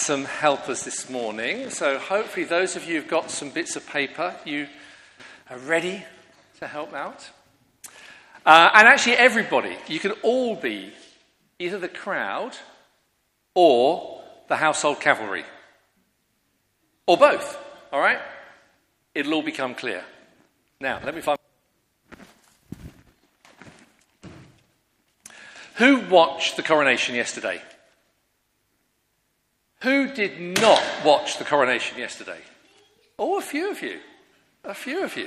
some helpers this morning. So hopefully those of you who've got some bits of paper, you are ready to help out. And actually everybody, you could all be either the crowd or the household cavalry. Or both, all right? It'll all become clear. Now, let me find... Who watched the coronation yesterday? Who did not watch the coronation yesterday? Oh, a few of you. A few of you.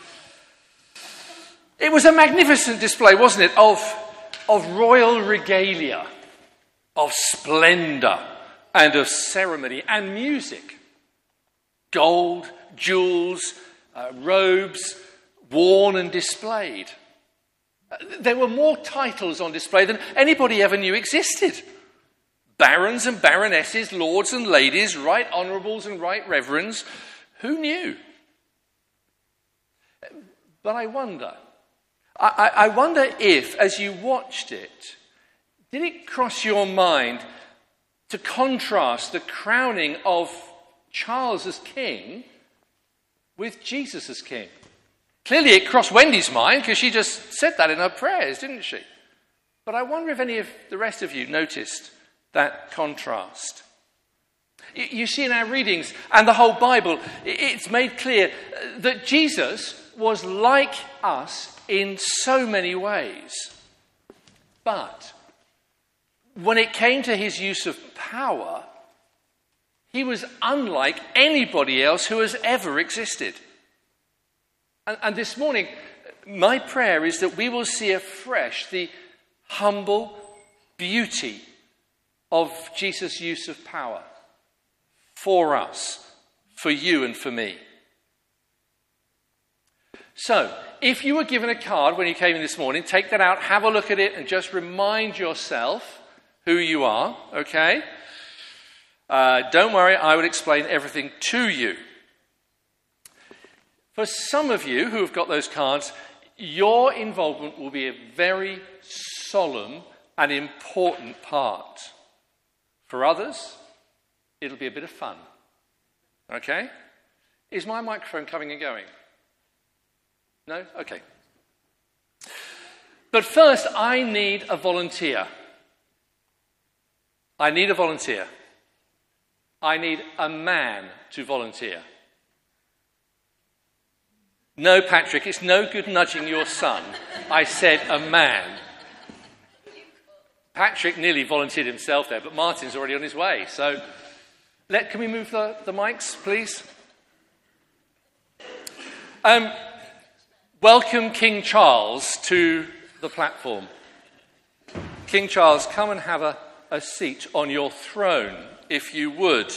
It was a magnificent display, wasn't it, of royal regalia, of splendour and of ceremony and music. Gold, jewels, robes, worn and displayed. There were more titles on display than anybody ever knew existed. Barons and baronesses, lords and ladies, right honourables and right reverends. Who knew? But I wonder if, as you watched it, did it cross your mind to contrast the crowning of Charles as king with Jesus as king? Clearly it crossed Wendy's mind because she just said that in her prayers, didn't she? But I wonder if any of the rest of you noticed that contrast. You see in our readings and the whole Bible, it's made clear that Jesus was like us in so many ways. But when it came to his use of power, he was unlike anybody else who has ever existed. And this morning, my prayer is that we will see afresh the humble beauty of Jesus' use of power for us, for you and for me. So, if you were given a card when you came in this morning, take that out, have a look at it, and just remind yourself who you are, okay? Don't worry, I will explain everything to you. For some of you who have got those cards, your involvement will be a very solemn and important part. For others, it'll be a bit of fun. Okay? Is my microphone coming and going? No? Okay. But first, I need a volunteer. I need a volunteer. I need a man to volunteer. No, Patrick, it's no good nudging your son. I said a man. Patrick nearly volunteered himself there, but Martin's already on his way. So, can we move the mics, please? Welcome King Charles to the platform. King Charles, come and have a seat on your throne, if you would.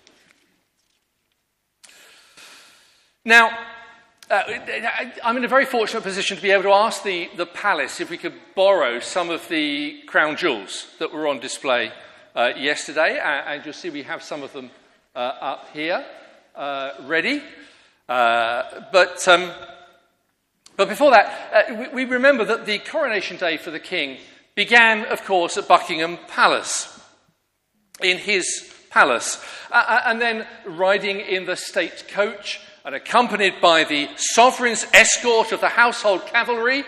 Now, I'm in a very fortunate position to be able to ask the palace if we could borrow some of the crown jewels that were on display yesterday. And you'll see we have some of them up here ready. But before that, we remember that the coronation day for the king began, of course, at Buckingham Palace, in his palace. And then riding in the state coach and accompanied by the sovereign's escort of the household cavalry.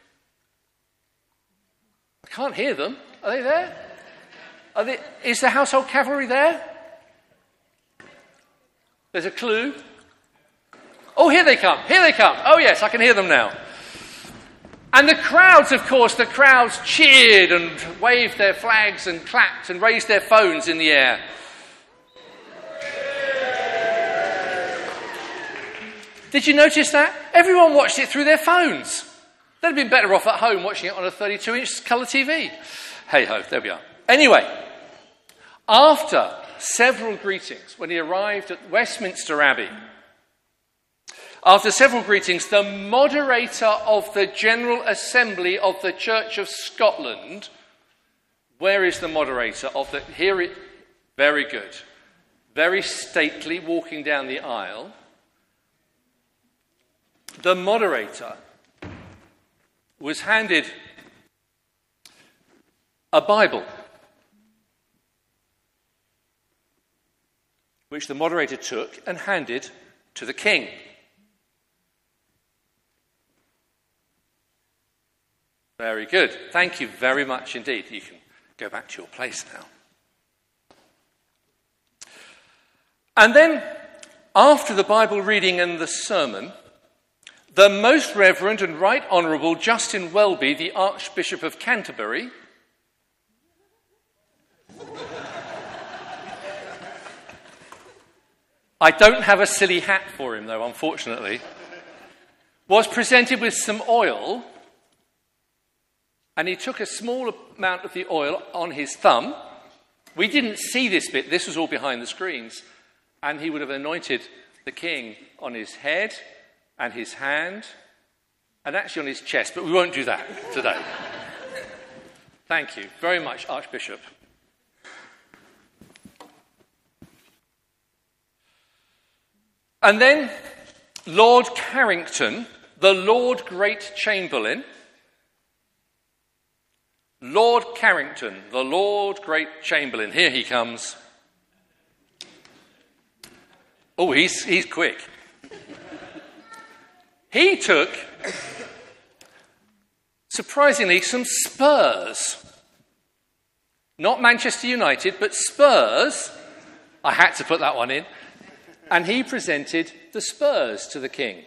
I can't hear them. Are they there? Is the household cavalry there? There's a clue. Oh, here they come. Here they come. Oh, yes, I can hear them now. And the crowds, of course, cheered and waved their flags and clapped and raised their phones in the air. Did you notice that? Everyone watched it through their phones. They'd have been better off at home watching it on a 32-inch colour TV. Hey-ho, there we are. Anyway, after several greetings, when he arrived at Westminster Abbey, after several greetings, the moderator of the General Assembly of the Church of Scotland, where is the moderator of the... Very good. Very stately, walking down the aisle. The moderator was handed a Bible. which the moderator took and handed to the king. Very good. Thank you very much indeed. You can go back to your place now. And then, after the Bible reading and the sermon, the Most Reverend and Right Honourable Justin Welby, the Archbishop of Canterbury, I don't have a silly hat for him though, unfortunately, was presented with some oil, and he took a small amount of the oil on his thumb. We didn't see this bit, this was all behind the screens. And he would have anointed the king on his head and his hand and actually on his chest, but we won't do that today. Thank you very much, Archbishop. And then Lord Carrington, the Lord Great Chamberlain. Lord Carrington, the Lord Great Chamberlain. Here he comes. Oh, he's quick. He took, surprisingly, some Spurs. Not Manchester United, but Spurs. I had to put that one in. And he presented the Spurs to the king.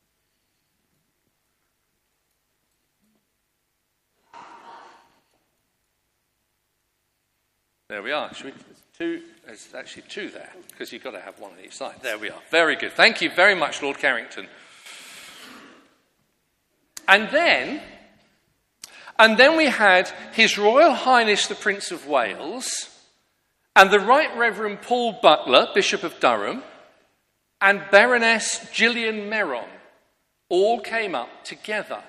There we are. There's actually two there, because you've got to have one on each side. There we are. Very good. Thank you very much, Lord Carrington. And then we had His Royal Highness the Prince of Wales and the Right Reverend Paul Butler, Bishop of Durham, and Baroness Gillian Meron all came up together.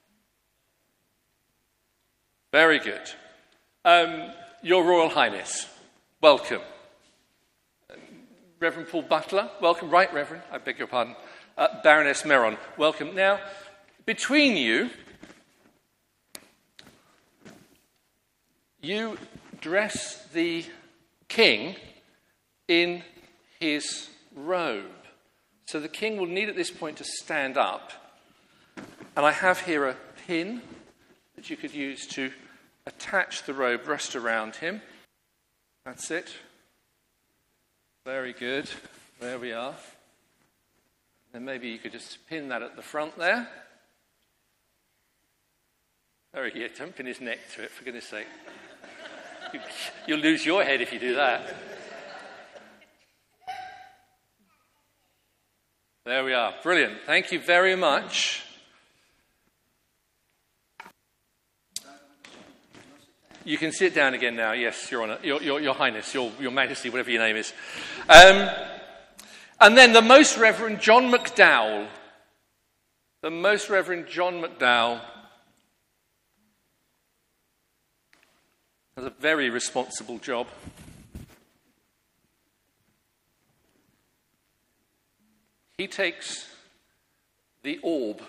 Very good. Your Royal Highness, welcome. Reverend Paul Butler, welcome. Right Reverend, I beg your pardon. Baroness Meron, welcome. Now, between you, you dress the king in his robe. So the king will need at this point to stand up. And I have here a pin that you could use to attach the robe, rest around him. That's it. Very good. There we are. Then maybe you could just pin that at the front there. Very good. Don't pin his neck to it, for goodness sake. You'll lose your head if you do that. There we are. Brilliant. Thank you very much. You can sit down again now. Yes, Your Honour, Your Highness, Your Majesty, whatever your name is. And then the Most Reverend John McDowell. The Most Reverend John McDowell has a very responsible job. He takes the orb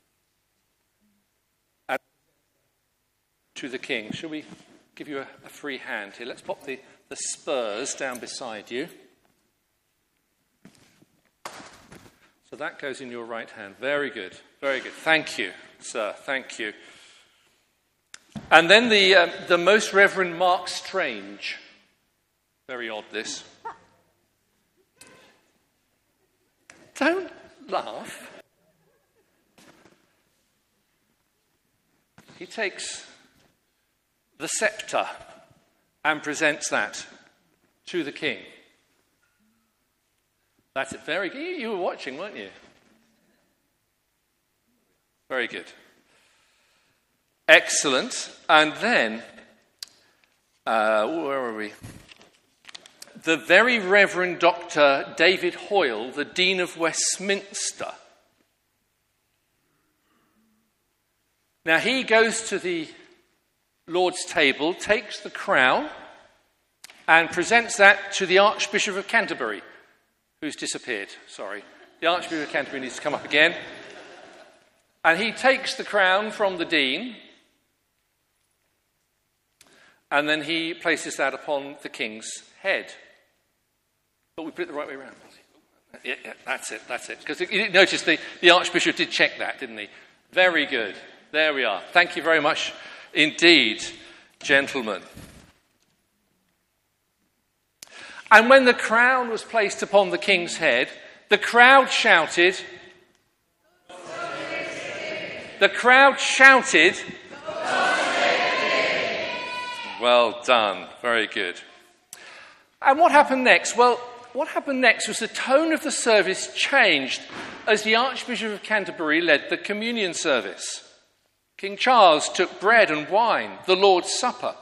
to the king. Shall we give you a free hand here? Let's pop the spurs down beside you. So that goes in your right hand. Very good. Very good. Thank you, sir. Thank you. And then the Most Reverend Mark Strange. Very odd, this. Don't laugh. He takes the scepter and presents that to the king. That's it. Very good. You were watching, weren't you? Very good. Excellent. And then, where are we? The Very Reverend Dr. David Hoyle, the Dean of Westminster. Now he goes to the Lord's table, takes the crown, and presents that to the Archbishop of Canterbury, who's disappeared. Sorry. The Archbishop of Canterbury needs to come up again. And he takes the crown from the Dean, and then he places that upon the king's head. But we put it the right way around. Yeah, that's it. Because you notice the Archbishop did check that, didn't he? Very good. There we are. Thank you very much indeed, gentlemen. And when the crown was placed upon the king's head, the crowd shouted. The crowd shouted. Well done. Very good. And what happened next? Well, what happened next was the tone of the service changed as the Archbishop of Canterbury led the communion service. King Charles took bread and wine, the Lord's Supper.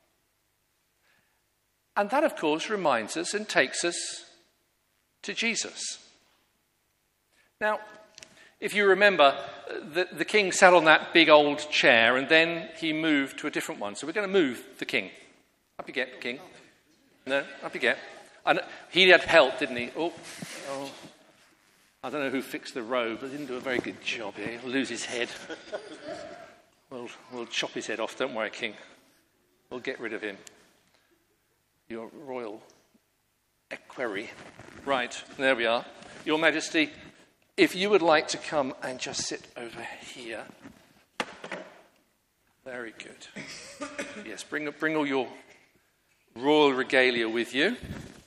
And that, of course, reminds us and takes us to Jesus. Now, if you remember, the king sat on that big old chair and then he moved to a different one. So we're going to move the king. Up you get, king. No, up you get. And he had help, didn't he? Oh. I don't know who fixed the robe, but didn't do a very good job here. He'll lose his head. We'll chop his head off. Don't worry, king. We'll get rid of him. Your royal equerry. Right, there we are. Your Majesty, if you would like to come and just sit over here. Very good. Yes, bring all your royal regalia with you.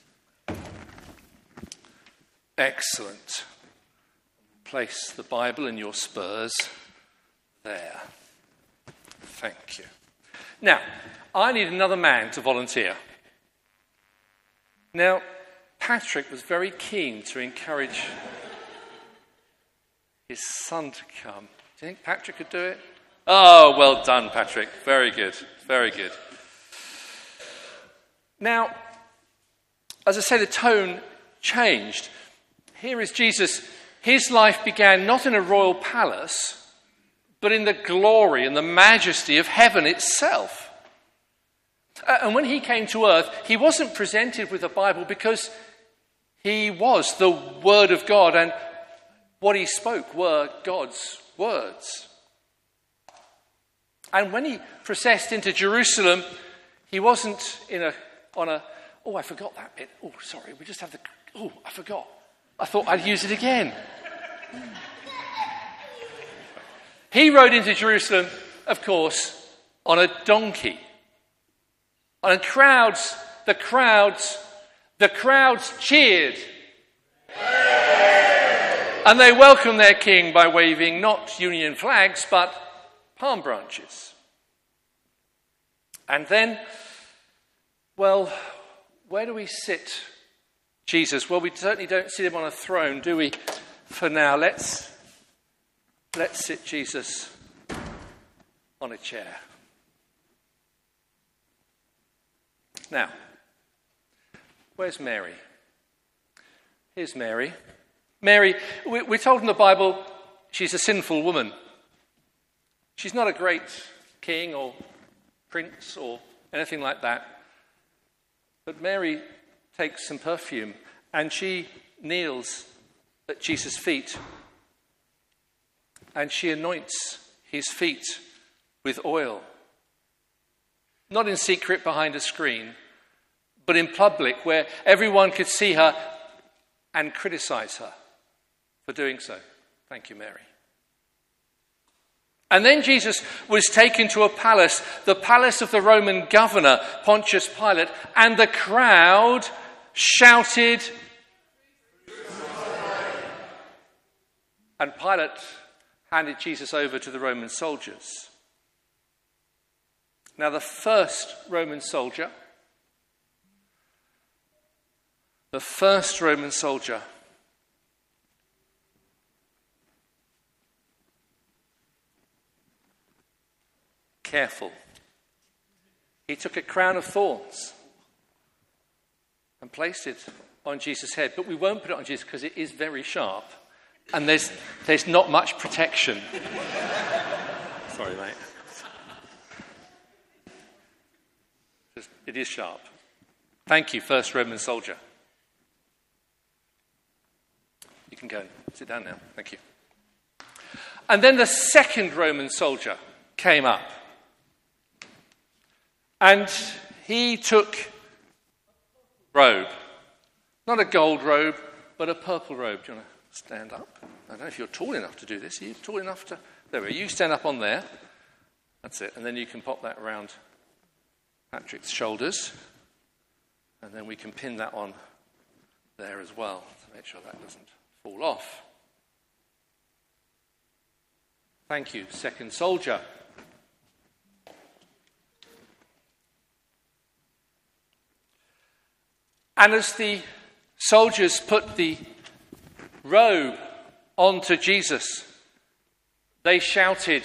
Excellent. Place the Bible and your spurs there. Thank you. Now, I need another man to volunteer. Now, Patrick was very keen to encourage his son to come. Do you think Patrick could do it? Oh, well done, Patrick. Very good. Very good. Now, as I say, the tone changed. Here is Jesus. His life began not in a royal palace, but in the glory and the majesty of heaven itself. And when he came to earth, he wasn't presented with a Bible because he was the Word of God, and what he spoke were God's words. And when he processed into Jerusalem, he wasn't I forgot that bit. Oh, sorry, we just have I forgot. I thought I'd use it again. He rode into Jerusalem, of course, on a donkey. And the crowds cheered. And they welcomed their king by waving not Union flags, but palm branches. And then, well, where do we sit Jesus? Well, we certainly don't sit him on a throne, do we? For now, let's sit Jesus on a chair. Now, where's Mary? Here's Mary. Mary, we're told in the Bible she's a sinful woman. She's not a great king or prince or anything like that. But Mary takes some perfume and she kneels at Jesus' feet and she anoints his feet with oil. Not in secret behind a screen, but in public where everyone could see her and criticize her for doing so. Thank you, Mary. And then Jesus was taken to a palace, the palace of the Roman governor, Pontius Pilate, and the crowd shouted. And Pilate handed Jesus over to the Roman soldiers. Now, the first Roman soldier careful. He took a crown of thorns and placed it on Jesus' head. But we won't put it on Jesus because it is very sharp. And there's not much protection. Sorry, mate. It is sharp. Thank you, first Roman soldier. You can go and sit down now. Thank you. And then the second Roman soldier came up. And he took robe. Not a gold robe, but a purple robe. Do you want to stand up? I don't know if you're tall enough to do this. Are you tall enough to... There we are. You stand up on there. That's it. And then you can pop that around Patrick's shoulders. And then we can pin that on there as well to make sure that doesn't fall off. Thank you, second soldier. And as the soldiers put the robe onto Jesus, they shouted,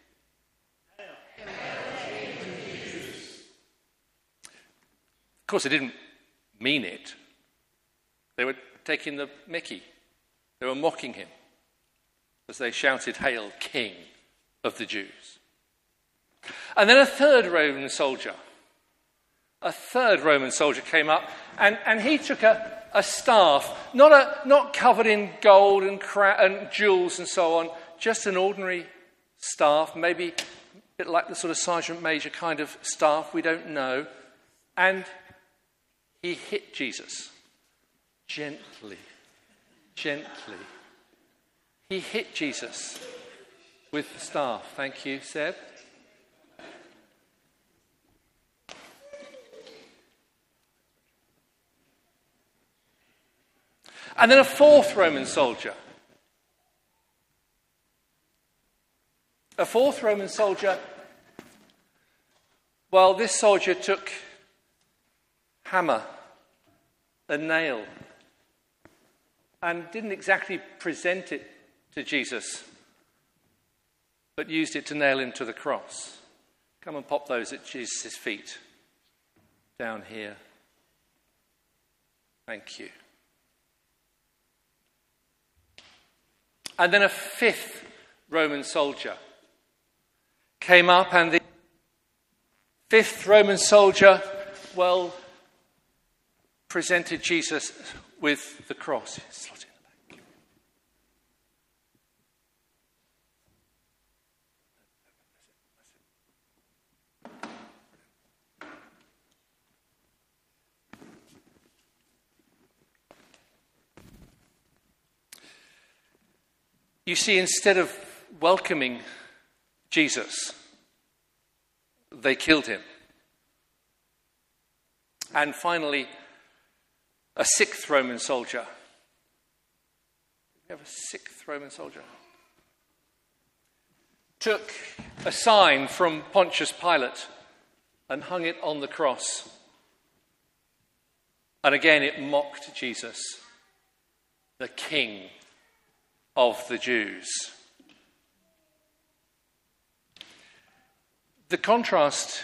of course, they didn't mean it. They were taking the mickey. They were mocking him as they shouted, "Hail, King of the Jews." And then a third Roman soldier came up, and he took a staff, not covered in gold and jewels and so on, just an ordinary staff, maybe a bit like the sort of sergeant major kind of staff, we don't know. And he hit Jesus gently. He hit Jesus with the staff. Thank you, Seb. And then a fourth Roman soldier. Well, this soldier took hammer, a nail, and didn't exactly present it to Jesus, but used it to nail him to the cross. Come and pop those at Jesus' feet, down here. Thank you. And then a fifth Roman soldier came up, and the fifth Roman soldier, well, presented Jesus with the cross. Slot it in the back. You see, instead of welcoming Jesus, they killed him. And finally, a sixth Roman soldier. We have a sixth Roman soldier. Took a sign from Pontius Pilate and hung it on the cross. And again, it mocked Jesus, the King of the Jews. The contrast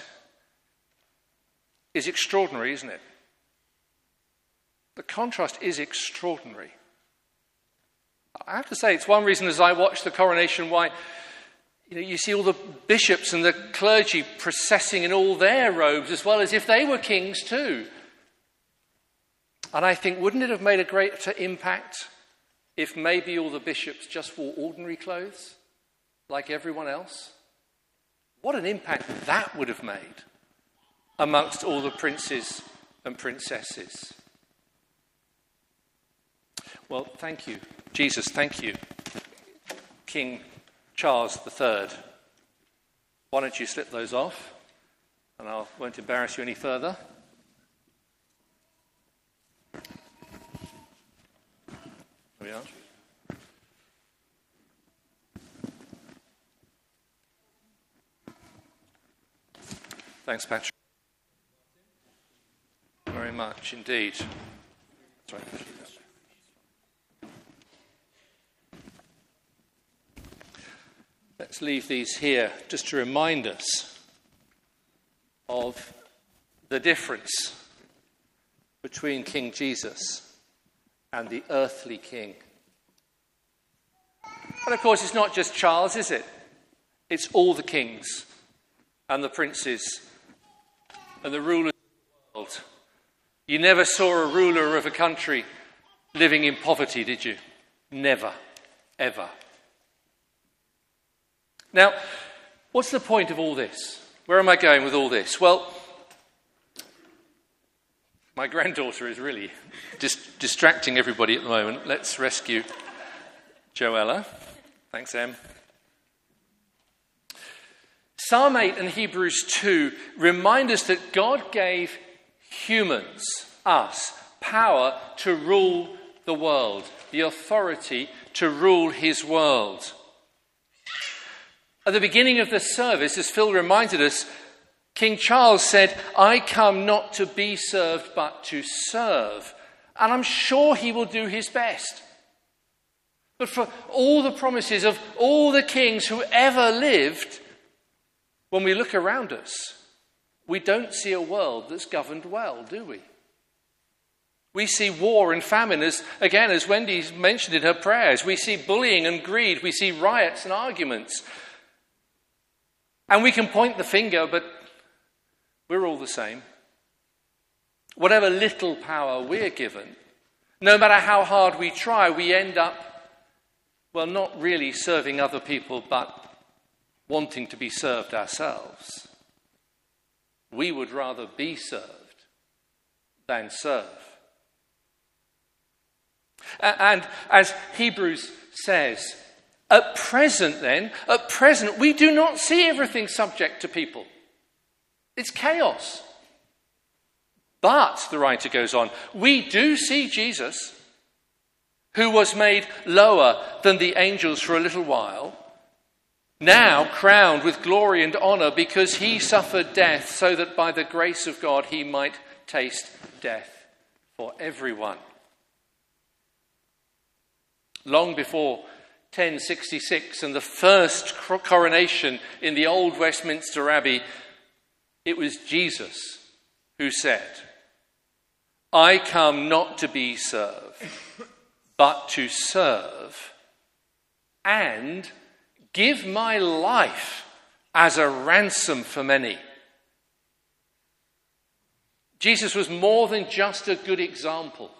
is extraordinary, isn't it? The contrast is extraordinary. I have to say, it's one reason as I watch the coronation why you see all the bishops and the clergy processing in all their robes as well as if they were kings too. And I think, wouldn't it have made a greater impact if maybe all the bishops just wore ordinary clothes like everyone else? What an impact that would have made amongst all the princes and princesses. Well, thank you, Jesus, thank you, King Charles III. Why don't you slip those off, and I won't embarrass you any further. There we are. Thanks, Patrick. Very much indeed. Sorry. Let's leave these here just to remind us of the difference between King Jesus and the earthly king. And of course, it's not just Charles, is it? It's all the kings and the princes and the rulers of the world. You never saw a ruler of a country living in poverty, did you? Never, ever. Now, what's the point of all this? Where am I going with all this? Well, My granddaughter is really distracting everybody at the moment. Let's rescue Joella. Thanks, Em. Psalm 8 and Hebrews 2 remind us that God gave humans, us, power to rule the world, the authority to rule his world. At the beginning of the service, as Phil reminded us, King Charles said, "I come not to be served, but to serve." And I'm sure he will do his best. But for all the promises of all the kings who ever lived, when we look around us, we don't see a world that's governed well, do we? We see war and famine, as Wendy mentioned in her prayers. We see bullying and greed. We see riots and arguments. And we can point the finger, but we're all the same. Whatever little power we're given, no matter how hard we try, we end up, well, not really serving other people, but wanting to be served ourselves. We would rather be served than serve. And as Hebrews says, at present, we do not see everything subject to people. It's chaos. But, the writer goes on, we do see Jesus, who was made lower than the angels for a little while, now crowned with glory and honor because he suffered death so that by the grace of God he might taste death for everyone. Long before 1066 and the first coronation in the old Westminster Abbey, it was Jesus who said, "I come not to be served, but to serve and give my life as a ransom for many." Jesus was more than just a good example.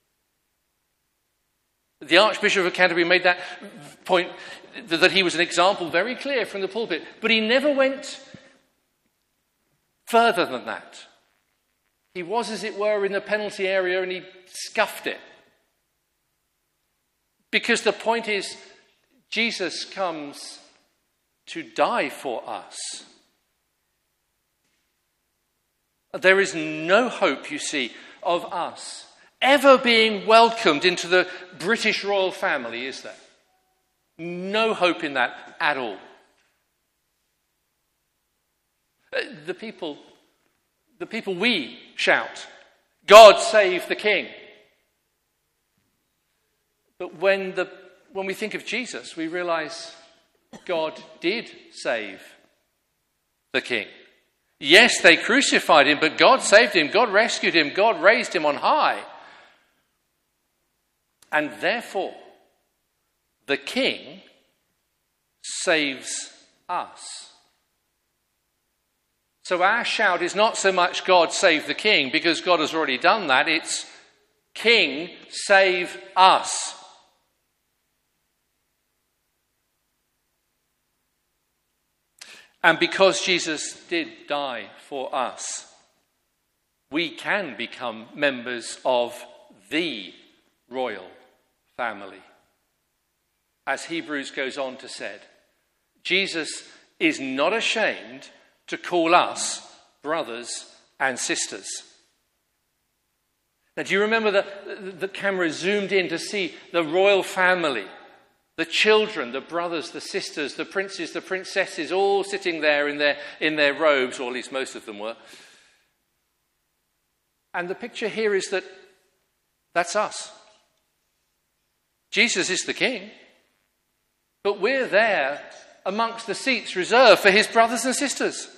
The Archbishop of Canterbury made that point, that he was an example, very clear from the pulpit. But he never went further than that. He was, as it were, in the penalty area and he scuffed it. Because the point is, Jesus comes to die for us. There is no hope, you see, of us ever being welcomed into the British royal family, is there? No hope in that at all. The people we shout, "God save the King." But when we think of Jesus, we realize God did save the King. Yes, they crucified him, but God saved him, God rescued him, God raised him on high. And therefore, the King saves us. So our shout is not so much "God save the King," because God has already done that. It's "King save us." And because Jesus did die for us, we can become members of the royal family. As Hebrews goes on to say, Jesus is not ashamed to call us brothers and sisters. Now, do you remember the camera zoomed in to see the royal family? The children, the brothers, the sisters, the princes, the princesses, all sitting there in their robes, or at least most of them were. And the picture here is that's us. Jesus is the King, but we're there amongst the seats reserved for his brothers and sisters.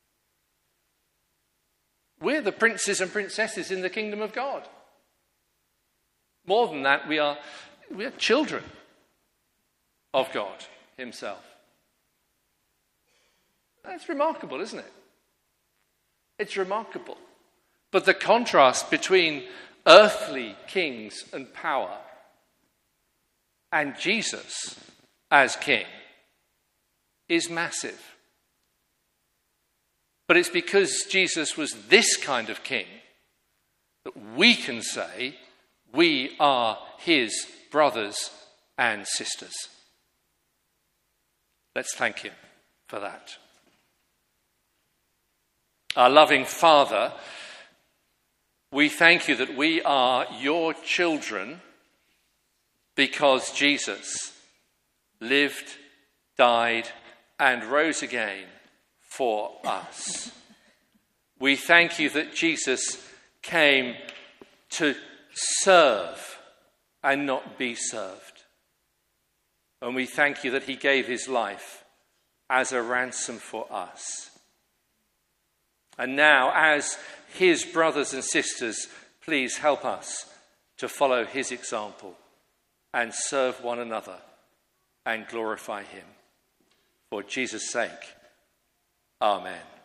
We're the princes and princesses in the kingdom of God. More than that, we are children of God himself. That's remarkable, isn't it? It's remarkable. But the contrast between earthly kings and power and Jesus as King is massive. But it's because Jesus was this kind of King that we can say we are his brothers and sisters. Let's thank him for that. Our loving Father, we thank you that we are your children because Jesus lived, died, and rose again for us. We thank you that Jesus came to serve and not be served. And we thank you that he gave his life as a ransom for us. And now, as his brothers and sisters, please help us to follow his example and serve one another and glorify him. For Jesus' sake, amen.